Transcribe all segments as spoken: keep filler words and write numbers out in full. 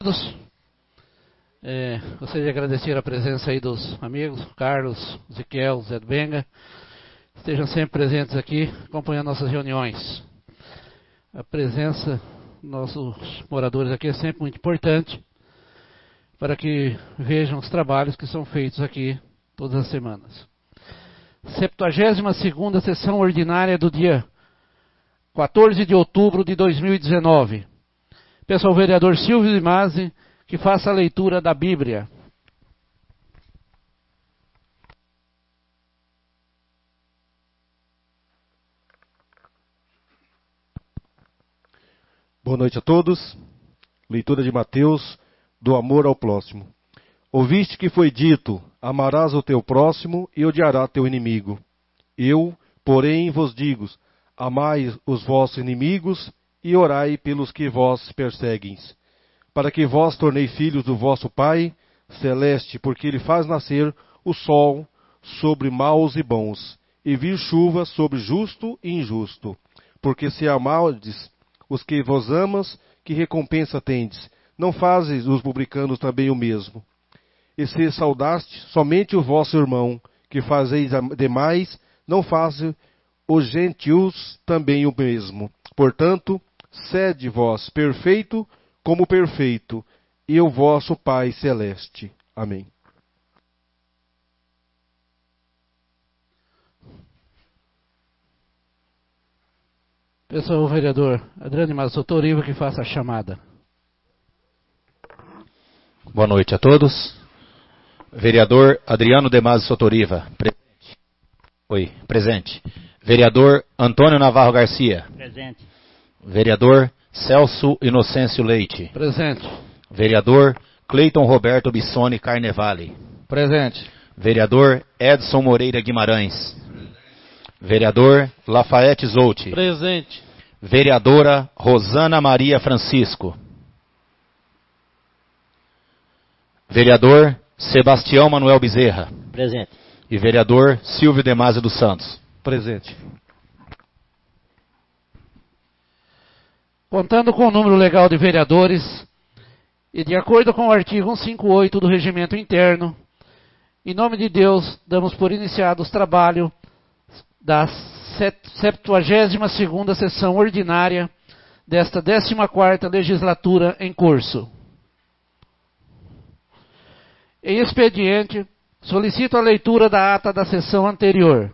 Todos, é, gostaria de agradecer a presença aí dos amigos, Carlos, Ezequiel, Zé Benga, estejam sempre presentes aqui, acompanhando nossas reuniões. A presença dos nossos moradores aqui é sempre muito importante, para que vejam os trabalhos que são feitos aqui todas as semanas. septuagésima segunda sessão ordinária do dia quatorze de outubro de dois mil e dezenove. Peço ao vereador Silvio de Masi que faça a leitura da Bíblia. Boa noite a todos. Leitura de Mateus, do amor ao próximo. Ouviste que foi dito, amarás o teu próximo e odiarás teu inimigo. Eu, porém, vos digo, amai os vossos inimigos e orai pelos que vos perseguem, para que vós tornei filhos do vosso Pai celeste, porque ele faz nascer o sol sobre maus e bons, e vir chuva sobre justo e injusto. Porque se amardes os que vos amas, que recompensa tendes? Não fazes os publicanos também o mesmo? E se saudaste somente o vosso irmão, que fazeis demais, não fazem os gentios também o mesmo? Portanto, sede vós perfeito como perfeito, e o vosso Pai celeste. Amém. Peço ao vereador Adriano Mazzotoriva que faça a chamada. Boa noite a todos. Vereador Adriano de Masi Sotoriva, presente. Oi, presente. Vereador Antônio Navarro Garcia. Presente. Vereador Celso Inocêncio Leite. Presente. Vereador Cleiton Roberto Bissoni Carnevale. Presente. Vereador Edson Moreira Guimarães. Vereador Lafayette Zouti. Presente. Vereadora Rosana Maria Francisco. Vereador Sebastião Manuel Bezerra. Presente. E vereador Silvio de Masi dos Santos. Presente. Contando com o número legal de vereadores e de acordo com o artigo cento e cinquenta e oito do Regimento Interno, em nome de Deus, damos por iniciado os trabalhos da septuagésima segunda sessão ordinária desta décima quarta legislatura em curso. Em expediente, solicito a leitura da ata da sessão anterior.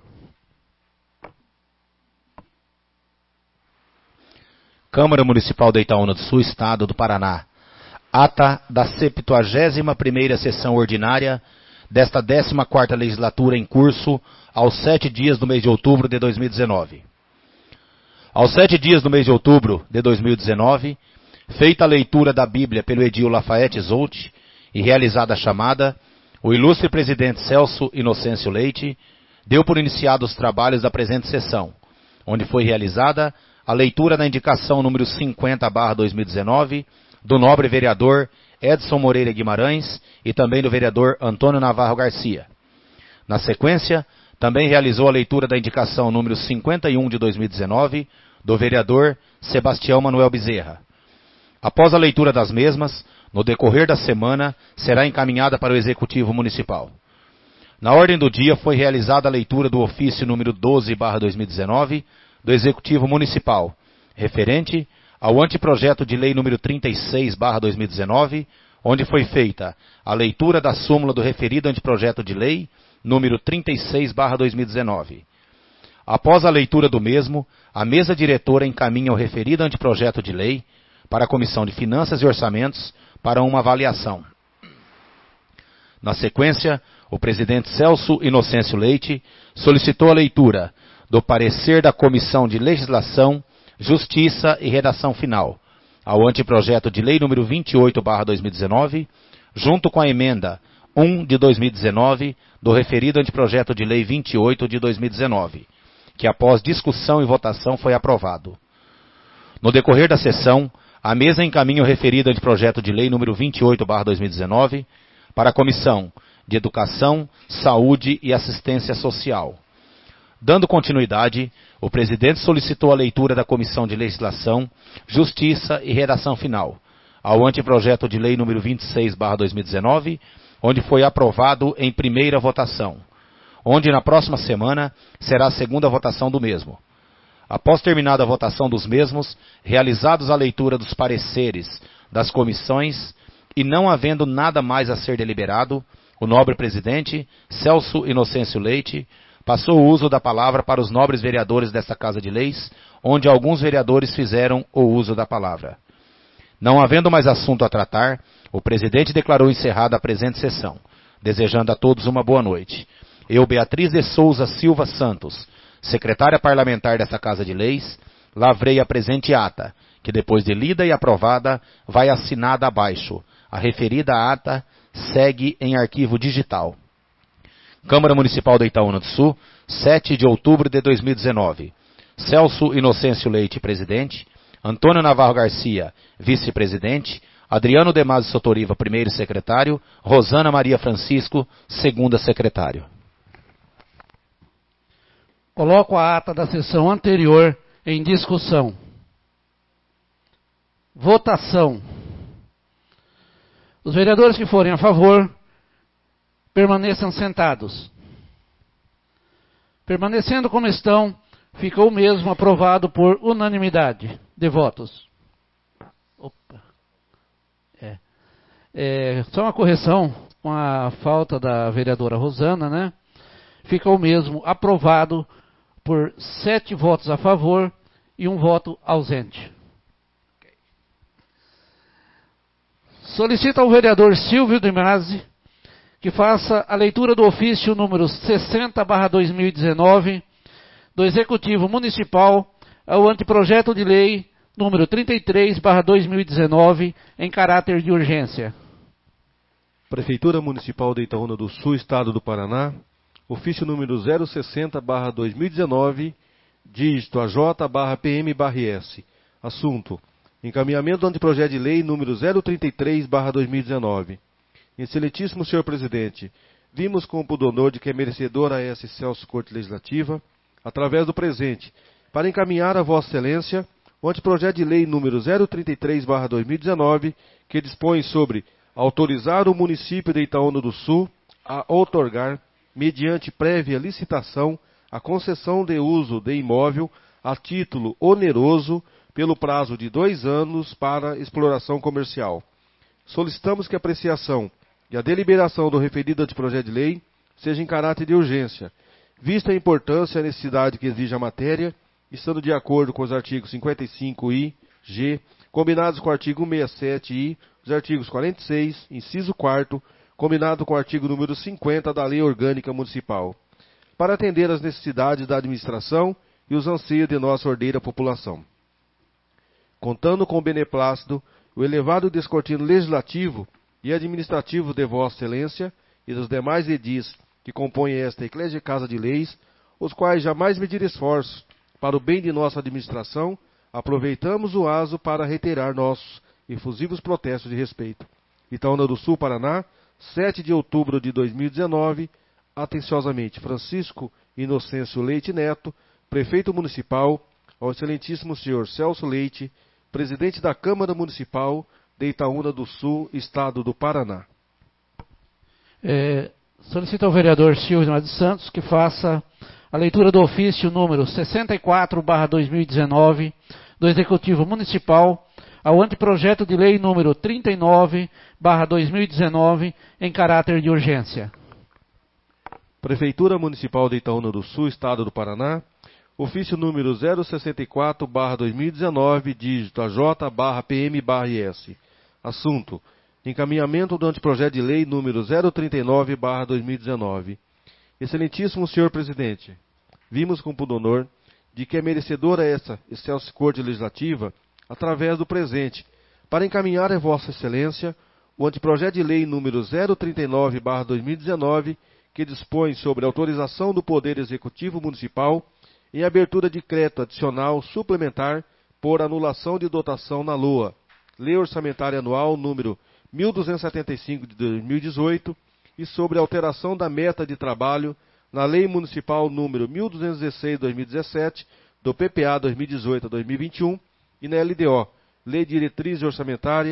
Câmara Municipal de Itaúna do Sul, Estado do Paraná. Ata da septuagésima primeira sessão ordinária desta décima quarta legislatura em curso, aos sete dias do mês de outubro de dois mil e dezenove. Aos sete dias do mês de outubro de dois mil e dezenove, feita a leitura da Bíblia pelo edil Lafayette Zouti e realizada a chamada, o ilustre presidente Celso Inocêncio Leite deu por iniciados os trabalhos da presente sessão, onde foi realizada a leitura da indicação número cinquenta barra dois mil e dezenove do nobre vereador Edson Moreira Guimarães e também do vereador Antônio Navarro Garcia. Na sequência, também realizou a leitura da indicação número cinquenta e um de dois mil e dezenove do vereador Sebastião Manuel Bezerra. Após a leitura das mesmas, no decorrer da semana, será encaminhada para o Executivo Municipal. Na ordem do dia foi realizada a leitura do ofício número doze barra dois mil e dezenove do Executivo Municipal, referente ao anteprojeto de lei número trinta e seis barra dois mil e dezenove, onde foi feita a leitura da súmula do referido anteprojeto de lei número trinta e seis barra dois mil e dezenove. Após a leitura do mesmo, a mesa diretora encaminha o referido anteprojeto de lei para a Comissão de Finanças e Orçamentos para uma avaliação. Na sequência, o presidente Celso Inocêncio Leite solicitou a leitura do parecer da Comissão de Legislação, Justiça e Redação Final ao anteprojeto de lei número vinte e oito barra dois mil e dezenove, junto com a emenda um de dois mil e dezenove do referido anteprojeto de lei vinte e oito de dois mil e dezenove, que após discussão e votação foi aprovado. No decorrer da sessão, a mesa encaminha o referido anteprojeto de lei número vinte e oito barra dois mil e dezenove para a Comissão de Educação, Saúde e Assistência Social. Dando continuidade, o presidente solicitou a leitura da Comissão de Legislação, Justiça e Redação Final, ao anteprojeto de lei número vinte e seis barra dois mil e dezenove, onde foi aprovado em primeira votação, onde na próxima semana será a segunda votação do mesmo. Após terminada a votação dos mesmos, realizados a leitura dos pareceres das comissões e não havendo nada mais a ser deliberado, o nobre presidente, Celso Inocêncio Leite, passou o uso da palavra para os nobres vereadores desta Casa de Leis, onde alguns vereadores fizeram o uso da palavra. Não havendo mais assunto a tratar, o presidente declarou encerrada a presente sessão, desejando a todos uma boa noite. Eu, Beatriz de Souza Silva Santos, secretária parlamentar desta Casa de Leis, lavrei a presente ata, que depois de lida e aprovada, vai assinada abaixo. A referida ata segue em arquivo digital. Câmara Municipal de Itaúna do Sul, sete de outubro de dois mil e dezenove. Celso Inocêncio Leite, presidente. Antônio Navarro Garcia, vice-presidente. Adriano Demazio Sotoriva, primeiro secretário. Rosana Maria Francisco, segunda secretário. Coloco a ata da sessão anterior em discussão. Votação. Os vereadores que forem a favor, permaneçam sentados. Permanecendo como estão, fica o mesmo aprovado por unanimidade de votos. Opa. É. É, só uma correção, com a falta da vereadora Rosana, né? Fica o mesmo aprovado por sete votos a favor e um voto ausente. Solicita ao vereador Silvio de Masi que faça a leitura do ofício número sessenta barra dois mil e dezenove do Executivo Municipal ao anteprojeto de lei número trinta e três barra dois mil e dezenove em caráter de urgência. Prefeitura Municipal de Itaúna do Sul, Estado do Paraná, ofício número zero sessenta barra dois mil e dezenove, dígito A J barra P M barra S. Assunto: encaminhamento do anteprojeto de lei número zero trinta e três barra dois mil e dezenove. Excelentíssimo senhor presidente, vimos com o pudor de que é merecedor a essa excelsa Corte Legislativa, através do presente, para encaminhar a Vossa Excelência o anteprojeto de lei número zero trinta e três barra dois mil e dezenove, que dispõe sobre autorizar o município de Itaúna do Sul a outorgar, mediante prévia licitação, a concessão de uso de imóvel a título oneroso pelo prazo de dois anos para exploração comercial. Solicitamos que a apreciação e a deliberação do referido anteprojeto de lei seja em caráter de urgência, vista a importância e a necessidade que exige a matéria, estando de acordo com os artigos cinquenta e cinco I, G, combinados com o artigo cento e sessenta e sete I, os artigos quarenta e seis, inciso quarto, combinado com o artigo número cinquenta da Lei Orgânica Municipal, para atender às necessidades da administração e os anseios de nossa ordeira população. Contando com o beneplácito, o elevado descortino legislativo e administrativo de Vossa Excelência e dos demais edis que compõem esta Eclésia Casa de Leis, os quais jamais medir esforços para o bem de nossa administração, aproveitamos o aso para reiterar nossos efusivos protestos de respeito. Itaúna do Sul, Paraná, sete de outubro de dois mil e dezenove, atenciosamente Francisco Inocêncio Leite Neto, Prefeito Municipal, ao excelentíssimo senhor Celso Leite, Presidente da Câmara Municipal de Itaúna do Sul, Estado do Paraná. É, solicita ao vereador Silvio de Santos que faça a leitura do ofício número sessenta e quatro barra dois mil e dezenove do Executivo Municipal ao anteprojeto de lei número trinta e nove barra dois mil e dezenove em caráter de urgência. Prefeitura Municipal de Itaúna do Sul, Estado do Paraná, ofício número zero sessenta e quatro barra dois mil e dezenove, dígito A J barra P M barra S. Assunto: encaminhamento do anteprojeto de lei número zero trinta e nove barra dois mil e dezenove. Excelentíssimo senhor presidente, vimos com pudor de que é merecedora essa excelsa Corte Legislativa, através do presente, para encaminhar a Vossa Excelência o anteprojeto de lei número zero trinta e nove barra dois mil e dezenove, que dispõe sobre a autorização do Poder Executivo Municipal em abertura de decreto adicional suplementar por anulação de dotação na L O A, Lei Orçamentária Anual número mil duzentos e setenta e cinco de dois mil e dezoito, e sobre a alteração da meta de trabalho na Lei Municipal número mil duzentos e dezesseis de dois mil e dezessete, do P P A dois mil e dezoito a dois mil e vinte e um, e na L D O, Lei de Diretriz Orçamentária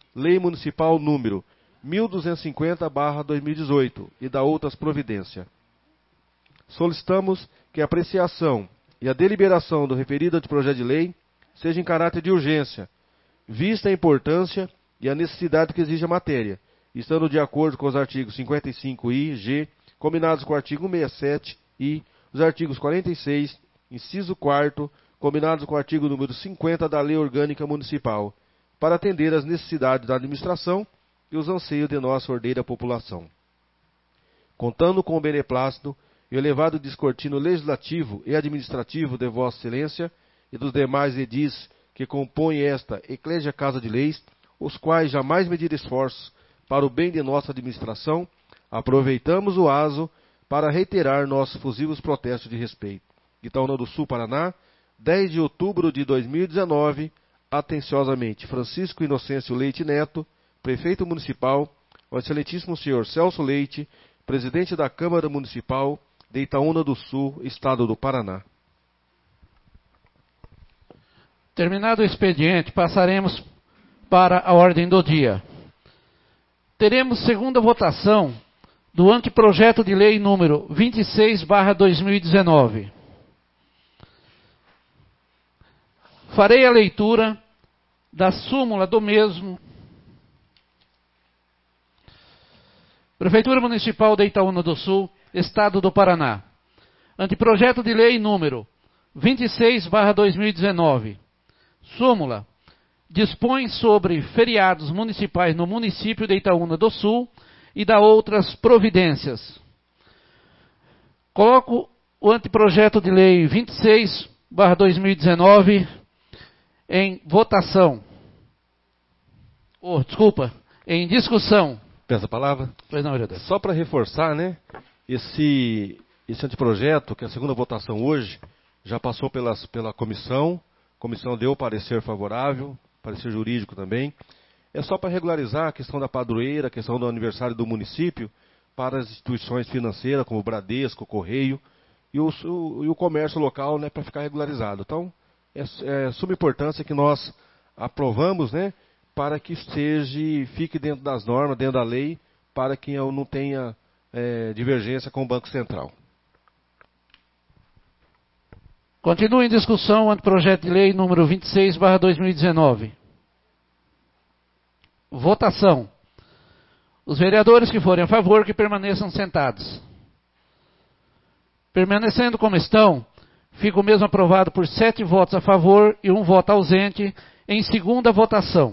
Lei Municipal número mil duzentos e cinquenta barra dois mil e dezoito e da outras providências. Solicitamos que a apreciação e a deliberação do referido anteprojeto de lei seja em caráter de urgência, vista a importância e a necessidade que exige a matéria, estando de acordo com os artigos cinquenta e cinco i, g, combinados com o artigo cento e sessenta e sete i, os artigos quarenta e seis, inciso quarto, combinados com o artigo número cinquenta da Lei Orgânica Municipal, para atender às necessidades da administração e os anseios de nossa ordeira população. Contando com o beneplácito e o elevado descortino legislativo e administrativo de Vossa Excelência e dos demais edis que compõem esta Eclésia Casa de Leis, os quais jamais mediram esforços para o bem de nossa administração, aproveitamos o aso para reiterar nossos fusivos protestos de respeito. Itaúna do Sul, Paraná, dez de outubro de dois mil e dezenove, atenciosamente, Francisco Inocêncio Leite Neto, Prefeito Municipal, o Excelentíssimo Senhor Celso Leite, Presidente da Câmara Municipal de Itaúna do Sul, Estado do Paraná. Terminado o expediente, passaremos para a ordem do dia. Teremos segunda votação do anteprojeto de lei número vinte e seis barra dois mil e dezenove. Farei a leitura da súmula do mesmo. Prefeitura Municipal de Itaúna do Sul, Estado do Paraná. Anteprojeto de lei número vinte e seis barra dois mil e dezenove. Súmula. Dispõe sobre feriados municipais no município de Itaúna do Sul e da outras providências. Coloco o anteprojeto de lei vinte e seis barra dois mil e dezenove em votação. Oh, desculpa, em discussão. Peço a palavra. Pois não, vereador. Só para reforçar, né? Esse, esse anteprojeto, que é a segunda votação hoje, já passou pelas, pela comissão. A comissão deu parecer favorável, parecer jurídico também. É só para regularizar a questão da padroeira, a questão do aniversário do município, para as instituições financeiras, como o Bradesco, o Correio, e o, o, e o comércio local, né, para ficar regularizado. Então, é, é suma importância que nós aprovamos, né, para que seja, fique dentro das normas, dentro da lei, para que eu não tenha é, divergência com o Banco Central. Continua em discussão o anteprojeto de lei número vinte e seis barra dois mil e dezenove. Votação. Os vereadores que forem a favor, que permaneçam sentados. Permanecendo como estão, fica o mesmo aprovado por sete votos a favor e um voto ausente em segunda votação.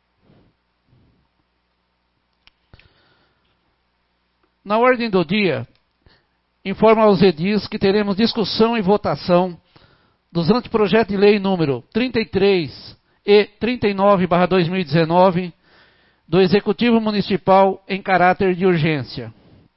Na ordem do dia, informo aos edis que teremos discussão e votação dos anteprojetos de lei número trinta e três e trinta e nove barra dois mil e dezenove do Executivo Municipal em caráter de urgência.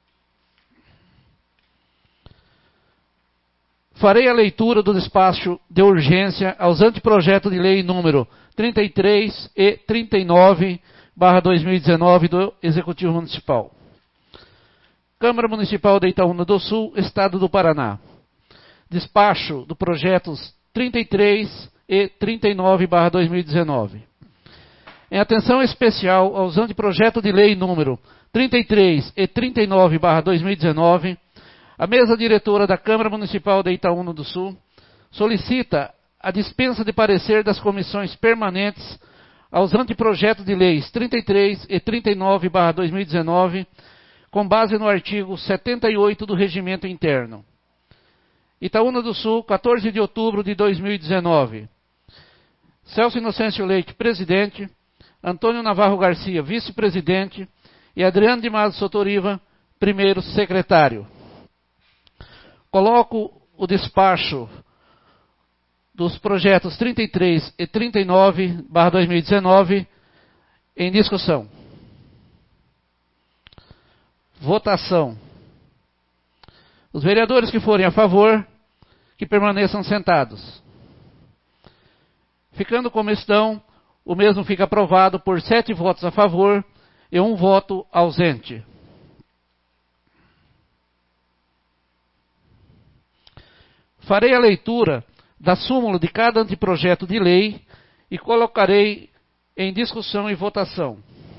Farei a leitura do despacho de urgência aos anteprojetos de lei número trinta e três e trinta e nove barra dois mil e dezenove do Executivo Municipal. Câmara Municipal de Itaúna do Sul, Estado do Paraná. Despacho do projetos trinta e três e trinta e nove barra dois mil e dezenove. Em atenção especial aos anteprojetos de lei número trinta e três e trinta e nove barra dois mil e dezenove, a mesa diretora da Câmara Municipal de Itaúna do Sul solicita a dispensa de parecer das comissões permanentes aos anteprojetos de leis trinta e três e trinta e nove barra dois mil e dezenove, com base no artigo setenta e oito do Regimento Interno. Itaúna do Sul, quatorze de outubro de dois mil e dezenove. Celso Inocêncio Leite, presidente. Antônio Navarro Garcia, vice-presidente. E Adriano de Mazo Sotoriva, primeiro secretário. Coloco o despacho dos projetos trinta e três e trinta e nove barra dois mil e dezenove em discussão. Votação. Os vereadores que forem a favor, que permaneçam sentados. Ficando como estão, o mesmo fica aprovado por sete votos a favor e um voto ausente. Farei a leitura da súmula de cada anteprojeto de lei e colocarei Em discussão e votação.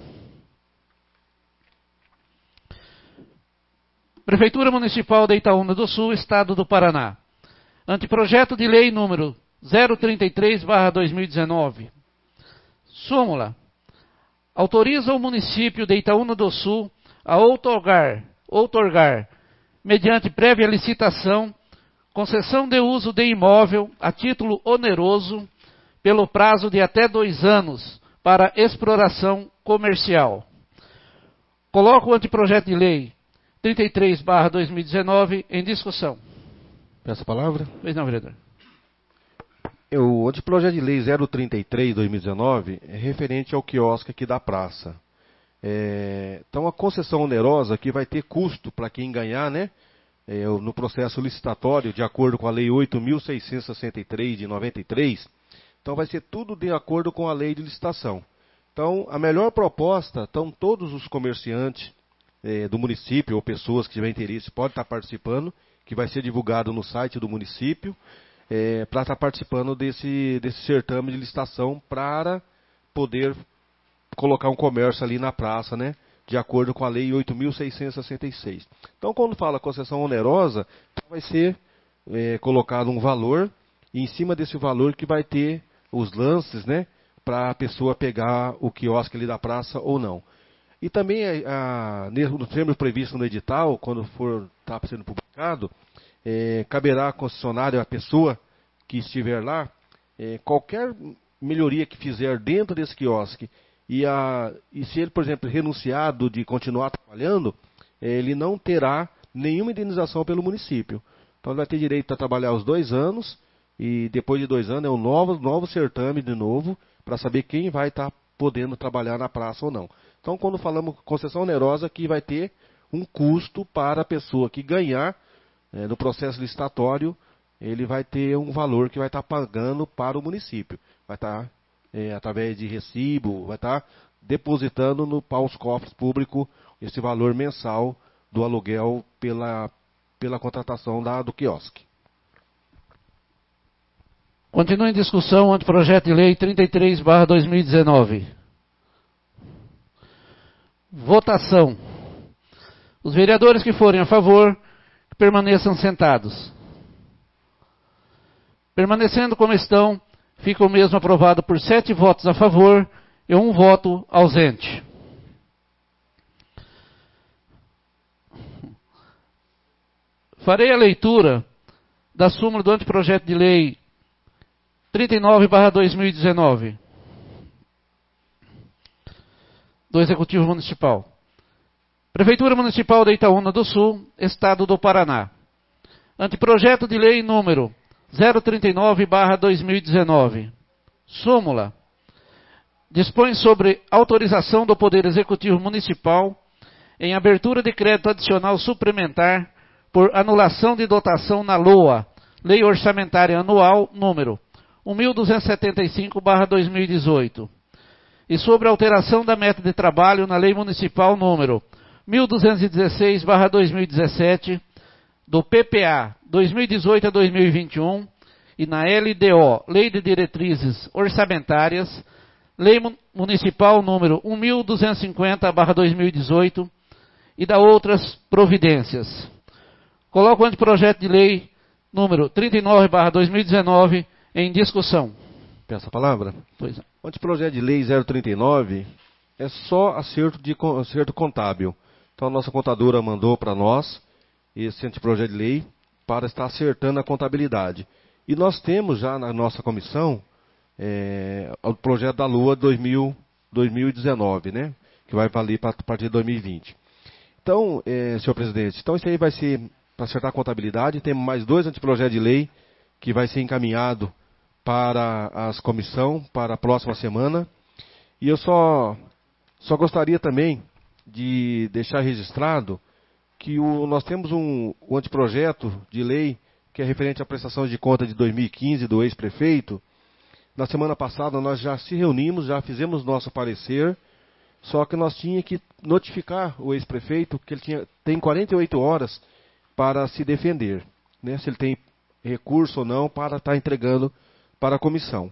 Prefeitura Municipal de Itaúna do Sul, Estado do Paraná. Anteprojeto de Lei número zero trinta e três barra dois mil e dezenove. Súmula. Autoriza o município de Itaúna do Sul a outorgar, outorgar, mediante prévia licitação, concessão de uso de imóvel a título oneroso pelo prazo de até dois anos para exploração comercial. Coloco o anteprojeto de lei trinta e três barra dois mil e dezenove em discussão. Peço a palavra. Pois não, vereador. O anteprojeto de lei zero trinta e três barra dois mil e dezenove é referente ao quiosque aqui da praça. É, então a concessão onerosa aqui vai ter custo para quem ganhar, né? É, no processo licitatório, de acordo com a lei oito mil seiscentos e sessenta e três de noventa e três. Então vai ser tudo de acordo com a lei de licitação. Então a melhor proposta, então todos os comerciantes é, do município ou pessoas que tiverem interesse podem estar participando, que vai ser divulgado no site do município, é, para estar participando desse, desse certame de licitação para poder colocar um comércio ali na praça, né? De acordo com a lei oito mil seiscentos e sessenta e seis. Então, quando fala concessão onerosa, vai ser é, colocado um valor, e em cima desse valor que vai ter os lances, né? Para a pessoa pegar o quiosque ali da praça ou não. E também, a, a, no termo previsto no edital, quando for tá sendo publicado, é, caberá à concessionária, a pessoa que estiver lá, é, qualquer melhoria que fizer dentro desse quiosque, e, a, e se ele, por exemplo, renunciado de continuar trabalhando, ele não terá nenhuma indenização pelo município. Então ele vai ter direito a trabalhar os dois anos, e depois de dois anos é um novo, novo certame de novo, para saber quem vai estar podendo trabalhar na praça ou não. Então quando falamos concessão onerosa, aqui vai ter um custo para a pessoa que ganhar, é, no processo licitatório, ele vai ter um valor que vai estar pagando para o município. Vai estar... É, através de recibo, vai estar depositando no, para os cofres públicos esse valor mensal do aluguel pela, pela contratação da, do quiosque. Continua em discussão o anteprojeto de lei trinta e três barra dois mil e dezenove. Votação. Os vereadores que forem a favor, permaneçam sentados. Permanecendo como estão, fica o mesmo aprovado por sete votos a favor e um voto ausente. Farei a leitura da súmula do anteprojeto de lei trinta e nove barra dois mil e dezenove do Executivo Municipal. Prefeitura Municipal de Itaúna do Sul, Estado do Paraná. Anteprojeto de lei número zero trinta e nove barra dois mil e dezenove. Súmula. Dispõe sobre autorização do Poder Executivo Municipal em abertura de crédito adicional suplementar por anulação de dotação na L O A, Lei Orçamentária Anual número mil duzentos e setenta e cinco barra dois mil e dezoito, e sobre alteração da meta de trabalho na Lei Municipal número mil duzentos e dezesseis barra dois mil e dezessete, do P P A dois mil e dezoito a dois mil e vinte e um e na L D O, Lei de Diretrizes Orçamentárias, Lei Municipal número mil duzentos e cinquenta barra dois mil e dezoito e da outras providências. Coloco o anteprojeto de lei número trinta e nove barra dois mil e dezenove em discussão. Peço a palavra. Pois é. O anteprojeto de lei zero trinta e nove é só acerto, de, acerto contábil. Então a nossa contadora mandou para nós esse anteprojeto de lei para estar acertando a contabilidade. E nós temos já na nossa comissão é, o projeto da Lua dois mil e dezenove, né? Que vai valer para a partir de dois mil e vinte. Então, é, senhor presidente, então isso aí vai ser para acertar a contabilidade. Temos mais dois anteprojetos de lei que vai ser encaminhado para as comissão para a próxima semana. E eu só, só gostaria também de deixar registrado que o, nós temos um, um anteprojeto de lei que é referente à prestação de conta de dois mil e quinze do ex-prefeito. Na semana passada nós já se reunimos, já fizemos nosso parecer, só que nós tínhamos que notificar o ex-prefeito que ele tinha, tem quarenta e oito horas para se defender, né, se ele tem recurso ou não para estar entregando para a comissão.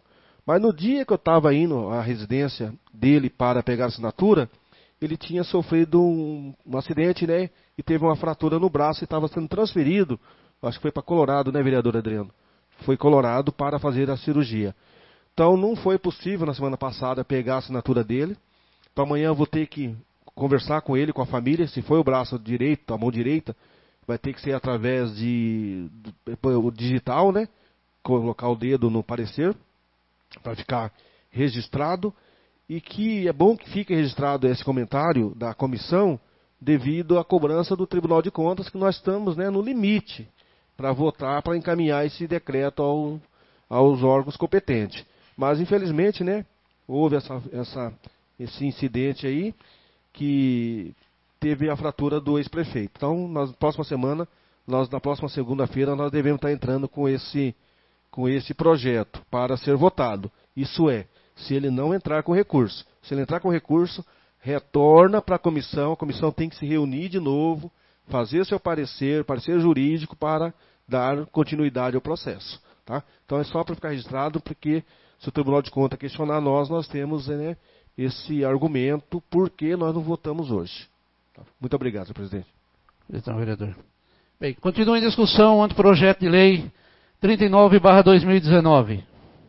Mas no dia que eu estava indo à residência dele para pegar a assinatura, ele tinha sofrido um, um acidente, né? E teve uma fratura no braço e estava sendo transferido, acho que foi para Colorado, né, vereador Adriano? Foi Colorado para fazer a cirurgia. Então não foi possível na semana passada pegar a assinatura dele. Então amanhã eu vou ter que conversar com ele, com a família. Se foi o braço direito, a mão direita, vai ter que ser através de o digital, né? Colocar o dedo no parecer para ficar registrado. E que é bom que fique registrado esse comentário da comissão devido à cobrança do Tribunal de Contas, que nós estamos, né, no limite para votar, para encaminhar esse decreto ao, aos órgãos competentes. Mas, infelizmente, né, houve essa, essa, esse incidente aí que teve a fratura do ex-prefeito. Então, na próxima semana, nós, na próxima segunda-feira, nós devemos estar entrando com esse, com esse projeto para ser votado. Isso é, se ele não entrar com recurso. Se ele entrar com recurso, retorna para a comissão, a comissão tem que se reunir de novo, fazer seu parecer, parecer jurídico para dar continuidade ao processo. Tá? Então é só para ficar registrado, porque se o Tribunal de Contas questionar nós, nós temos, né, esse argumento por que nós não votamos hoje. Tá? Muito obrigado, senhor presidente. Então, vereador. Bem, continua em discussão o anteprojeto de lei trinta e nove barra dois mil e dezenove.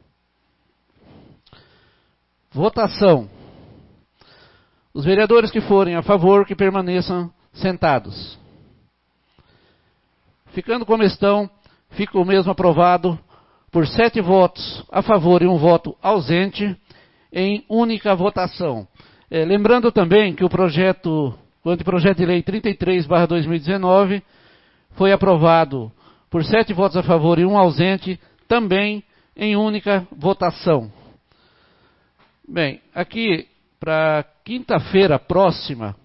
Votação. Os vereadores que forem a favor, que permaneçam sentados. Ficando como estão, fica o mesmo aprovado por sete votos a favor e um voto ausente em única votação. É, lembrando também que o projeto, o anteprojeto de lei trinta e três barra dois mil e dezenove foi aprovado por sete votos a favor e um ausente, também em única votação. Bem, aqui para quinta-feira próxima,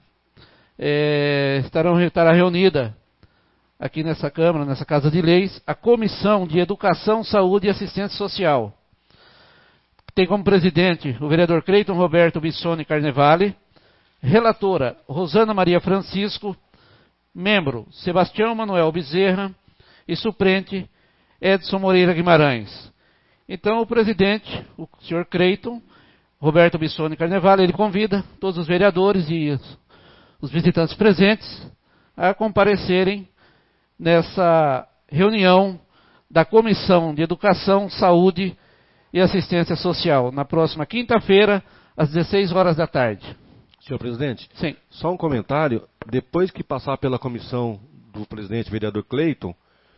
é, estarão, estará reunida aqui nessa Câmara, nessa Casa de Leis, a Comissão de Educação, Saúde e Assistência Social. Tem como presidente o vereador Cleiton Roberto Bissoni Carnevale, relatora Rosana Maria Francisco, membro Sebastião Manuel Bezerra e suplente Edson Moreira Guimarães. Então o presidente, o senhor Cleiton Roberto Bissoni Carnevale, ele convida todos os vereadores e os, os visitantes presentes a comparecerem nessa reunião da Comissão de Educação, Saúde e Assistência Social, na próxima quinta-feira, às dezesseis horas da tarde. Senhor presidente? Sim. Só um comentário. Depois que passar pela comissão do presidente vereador Cleiton,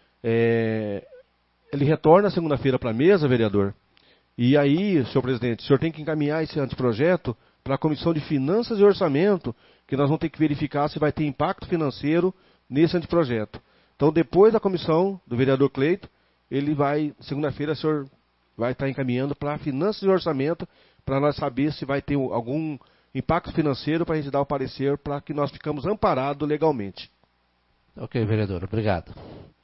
é, ele retorna segunda-feira para a mesa, vereador. E aí, senhor presidente, o senhor tem que encaminhar esse anteprojeto para a Comissão de Finanças e Orçamento, que nós vamos ter que verificar se vai ter impacto financeiro nesse anteprojeto. Então, depois da comissão do vereador Cleiton, ele vai, segunda-feira, o senhor vai estar encaminhando para Finanças e Orçamento, para nós saber se vai ter algum impacto financeiro para a gente dar o parecer, para que nós ficamos amparados legalmente. Ok, vereador, obrigado.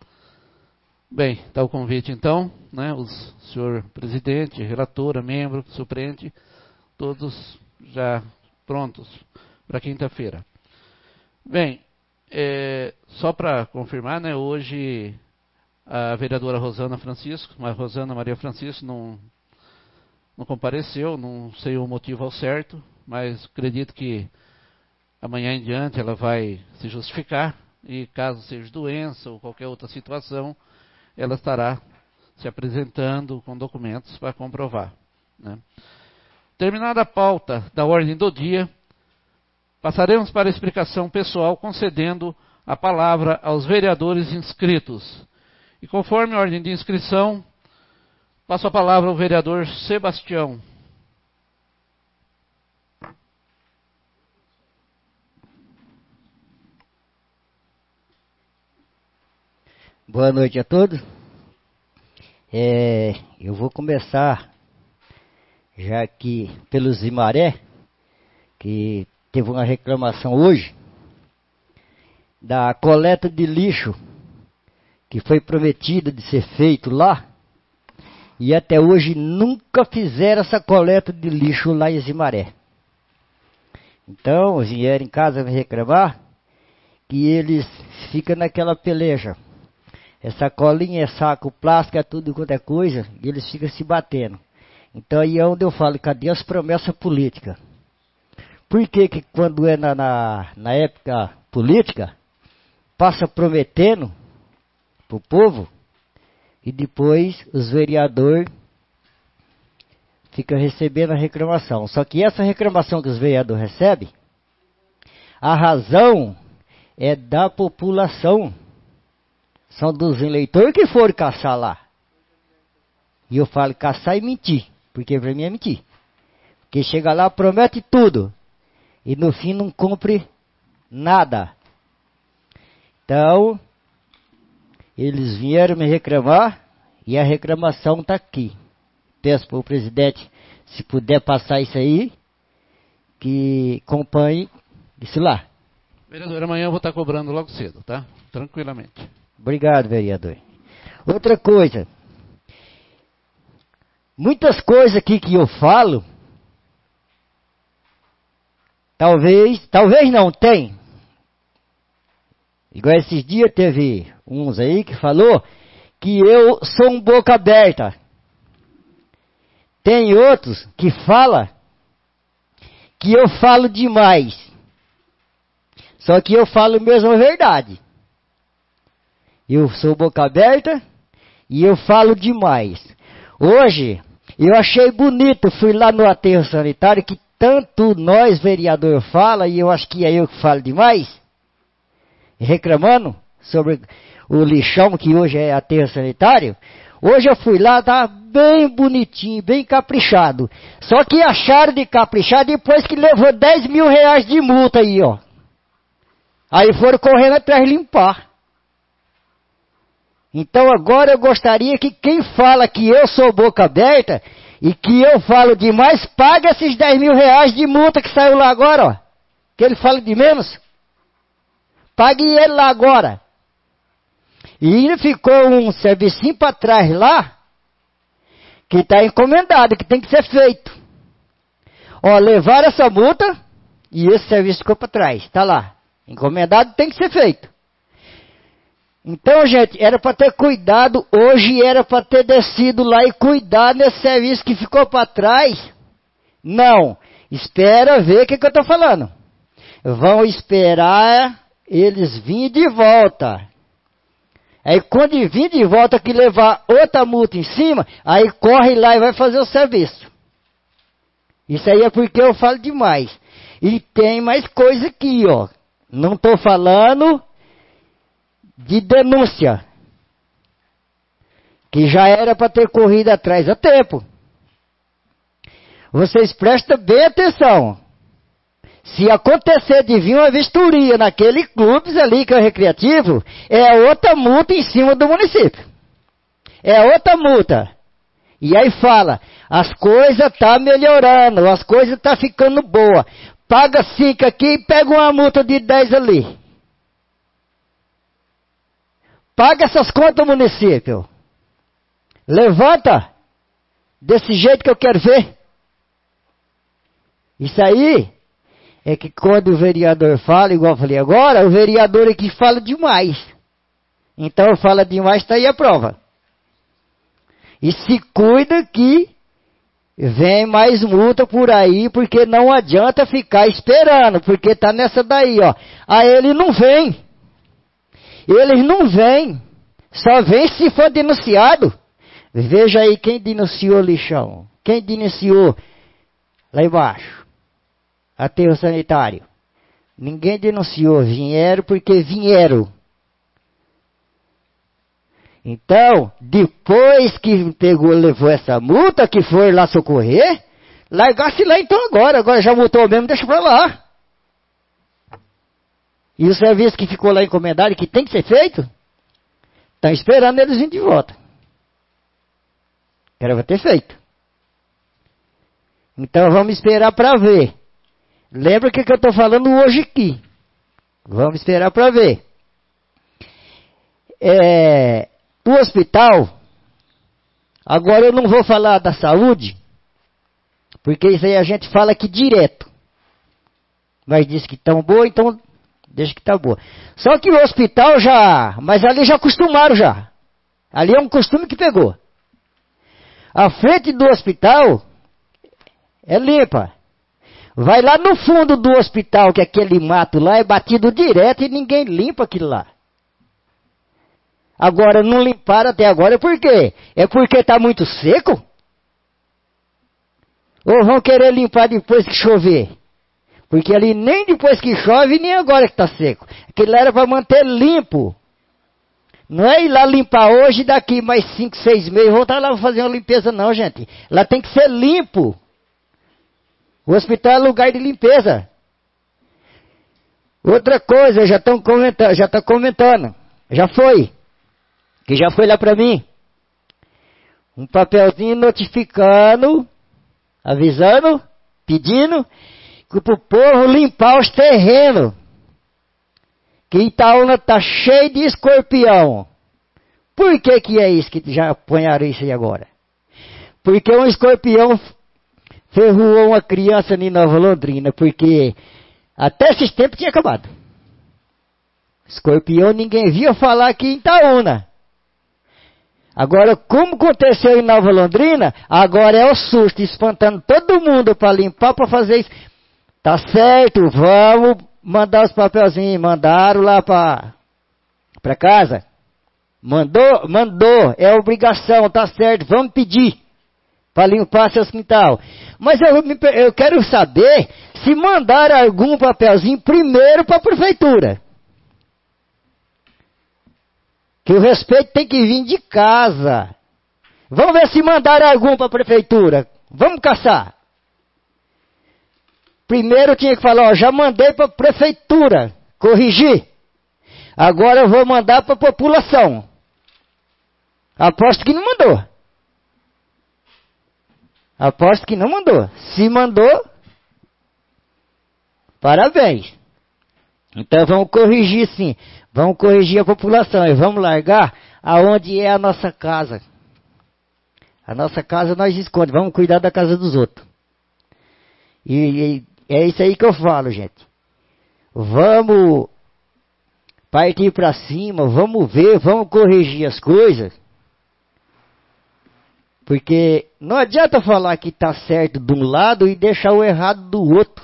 Bem, está o convite então, né? O senhor presidente, relatora, membro, suplente, todos já prontos para quinta-feira. Bem, é, só para confirmar, né? Hoje a vereadora Rosana Francisco, mas Rosana Maria Francisco não, não compareceu, não sei o motivo ao certo, mas acredito que amanhã em diante ela vai se justificar e caso seja doença ou qualquer outra situação, ela estará se apresentando com documentos para comprovar. Né? Terminada a pauta da ordem do dia, passaremos para a explicação pessoal, concedendo a palavra aos vereadores inscritos. E conforme a ordem de inscrição, passo a palavra ao vereador Sebastião. Boa noite a todos. É, eu vou começar já aqui pelo Zimaré, que teve uma reclamação hoje da coleta de lixo que foi prometida de ser feito lá e até hoje nunca fizeram essa coleta de lixo lá em Zimaré. Então, vieram em casa me reclamar que eles ficam naquela peleja. Essa colinha é saco plástico, é tudo quanto é coisa, e eles ficam se batendo. Então aí é onde eu falo, cadê as promessas políticas? Por que que quando é na, na, na época política, passa prometendo pro povo e depois os vereadores ficam recebendo a reclamação. Só que essa reclamação que os vereadores recebem, a razão é da população. São dos eleitores que foram caçar lá. E eu falo caçar e mentir, porque para mim é mentir. Porque chega lá, promete tudo e no fim não cumpre nada. Então, eles vieram me reclamar e a reclamação está aqui. Peço para o presidente, se puder passar isso aí, que acompanhe isso lá. Vereador, amanhã eu vou estar cobrando logo cedo, tá? Tranquilamente. Obrigado, vereador. Outra coisa. Muitas coisas aqui que eu falo, talvez, talvez não tem. Igual esses dias teve uns aí que falou que eu sou um boca aberta. Tem outros que falam que eu falo demais. Só que eu falo mesmo a verdade. Eu sou boca aberta e eu falo demais. Hoje, eu achei bonito, fui lá no aterro sanitário, que tanto nós, vereador, fala, e eu acho que é eu que falo demais, reclamando sobre o lixão que hoje é aterro sanitário. Hoje eu fui lá, tá bem bonitinho, bem caprichado. Só que acharam de caprichar depois que levou dez mil reais de multa aí, ó. Aí foram correndo atrás de limpar. Então agora eu gostaria que quem fala que eu sou boca aberta e que eu falo demais, pague esses dez mil reais de multa que saiu lá agora, ó. Que ele fala de menos. Pague ele lá agora. E ainda ficou um servicinho para trás lá, que está encomendado, que tem que ser feito. Ó, levaram essa multa e esse serviço ficou para trás. Está lá. Encomendado, tem que ser feito. Então, gente, era para ter cuidado, hoje era para ter descido lá e cuidar nesse serviço que ficou para trás. Não, espera ver o que, que eu estou falando. Vão esperar eles virem de volta. Aí quando vir de volta que levar outra multa em cima, aí corre lá e vai fazer o serviço. Isso aí é porque eu falo demais. E tem mais coisa aqui, ó. Não estou falando de denúncia, que já era para ter corrido atrás há tempo. Vocês prestem bem atenção. Se acontecer de vir uma vistoria naquele clube ali que é o recreativo, é outra multa em cima do município. É outra multa. E aí fala, as coisas estão tá melhorando, as coisas estão tá ficando boas. Paga cinco aqui e pega uma multa de dez ali. Paga essas contas, município. Levanta. Desse jeito que eu quero ver. Isso aí é que quando o vereador fala, igual eu falei agora, o vereador aqui fala demais. Então fala demais, está aí a prova. E se cuida que vem mais multa por aí, porque não adianta ficar esperando, porque tá nessa daí, ó. Aí ele não vem. Eles não vêm. Só vem se for denunciado. Veja aí quem denunciou o lixão. Quem denunciou lá embaixo. Aterro sanitário. Ninguém denunciou. Vieram porque vieram. Então, depois que pegou, levou essa multa, que foi lá socorrer, largasse lá então agora. Agora já multou mesmo, deixa pra lá. E o serviço que ficou lá encomendado, que tem que ser feito, estão esperando eles virem de volta. Era ter feito. Então vamos esperar para ver. Lembra o que, que eu estou falando hoje aqui. Vamos esperar para ver. É, o hospital, agora eu não vou falar da saúde, porque isso aí a gente fala aqui direto. Mas disse que estão boa, então deixa que está boa. Só que o hospital já, mas ali já acostumaram já. Ali é um costume que pegou. A frente do hospital É limpa. Vai lá no fundo do hospital, que aquele mato lá é batido direto e ninguém limpa aquilo lá. Agora, não limparam até agora, por quê? É porque está muito seco? Ou vão querer limpar depois que chover? Porque ali nem depois que chove, nem agora que está seco. Aquilo era para manter limpo. Não é ir lá limpar hoje e daqui mais cinco, seis meses voltar lá fazer uma limpeza não, gente. Lá tem que ser limpo. O hospital é lugar de limpeza. Outra coisa, já estão comentando, já está comentando. Já foi. Que já foi lá para mim. Um papelzinho notificando, avisando, pedindo que para o povo limpar os terrenos. Que Itaúna está cheio de escorpião. Por que que é isso que já apanharam isso aí agora? Porque um escorpião ferroou uma criança em Nova Londrina, porque até esses tempos tinha acabado. Escorpião ninguém via falar aqui em Itaúna. Agora, como aconteceu em Nova Londrina, agora é o susto, espantando todo mundo para limpar, para fazer isso. Tá certo, vamos mandar os papelzinhos. Mandaram lá para para casa. Mandou? Mandou. É obrigação, tá certo. Vamos pedir para limpar seu quintal. Mas eu, eu quero saber se mandaram algum papelzinho primeiro para a prefeitura. Que o respeito tem que vir de casa. Vamos ver se mandaram algum para a prefeitura. Vamos caçar. Primeiro eu tinha que falar, ó, já mandei para a prefeitura corrigir. Agora eu vou mandar para a população. Aposto que não mandou. Aposto que não mandou. Se mandou, parabéns. Então vamos corrigir sim. Vamos corrigir a população e vamos largar aonde é a nossa casa. A nossa casa nós escondemos. Vamos cuidar da casa dos outros. E, e é isso aí que eu falo, gente. Vamos partir para cima, vamos ver, vamos corrigir as coisas. Porque não adianta falar que está certo de um lado e deixar o errado do outro.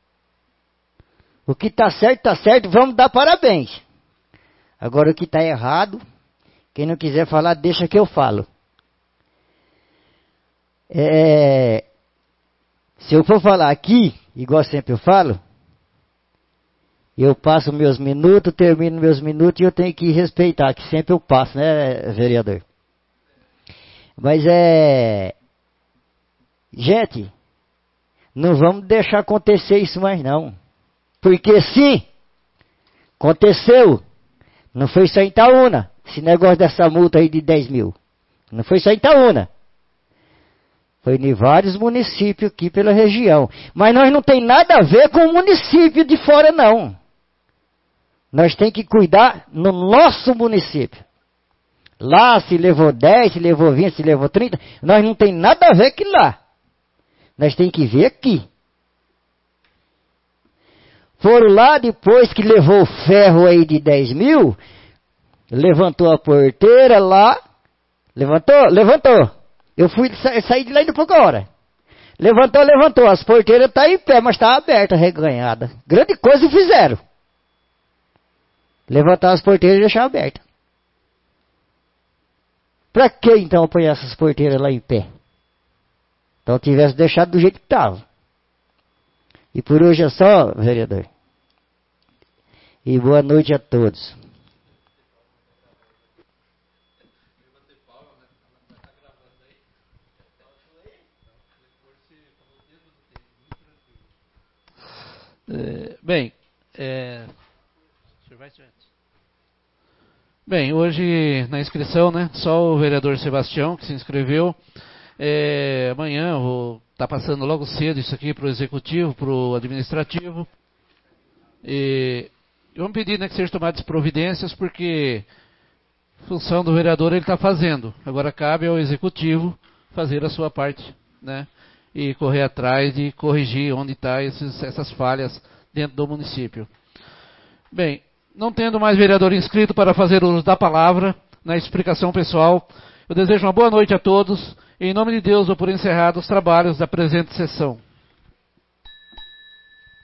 O que está certo, está certo, vamos dar parabéns. Agora o que está errado, quem não quiser falar, deixa que eu falo. É, se eu for falar aqui, igual sempre eu falo, eu passo meus minutos, termino meus minutos e eu tenho que respeitar, que sempre eu passo, né, vereador? Mas é... Gente, não vamos deixar acontecer isso mais não. Porque sim, aconteceu. Não foi só em Itaúna, esse negócio dessa multa aí de dez mil. Não foi só em Itaúna. Foi em vários municípios aqui pela região. Mas nós não tem nada a ver com o município de fora não. Nós tem que cuidar no nosso município. Lá se levou dez, se levou vinte, se levou trinta, nós não tem nada a ver com lá. Nós tem que ver aqui. Foram lá depois que levou o ferro aí de dez mil, levantou a porteira lá, levantou, levantou. Eu fui sa sair de lá em pouca hora. Levantou, levantou, as porteiras estão tá em pé, mas está aberta, reganhada. Grande coisa fizeram. Levantar as porteiras e deixar aberta. Para que então apanhar essas porteiras lá em pé? Então tivesse deixado do jeito que estava. E por hoje é só, vereador. E boa noite a todos. É, bem, é, bem, hoje na inscrição, né, só o vereador Sebastião que se inscreveu. É, amanhã eu vou estar tá passando logo cedo isso aqui para o executivo, para o administrativo. E vamos pedir, né, que sejam tomadas providências, porque a função do vereador ele está fazendo. Agora cabe ao executivo fazer a sua parte, né? E correr atrás de corrigir onde estão essas falhas dentro do município. Bem, não tendo mais vereador inscrito para fazer uso da palavra na explicação pessoal, eu desejo uma boa noite a todos. Em nome de Deus, dou por encerrado os trabalhos da presente sessão.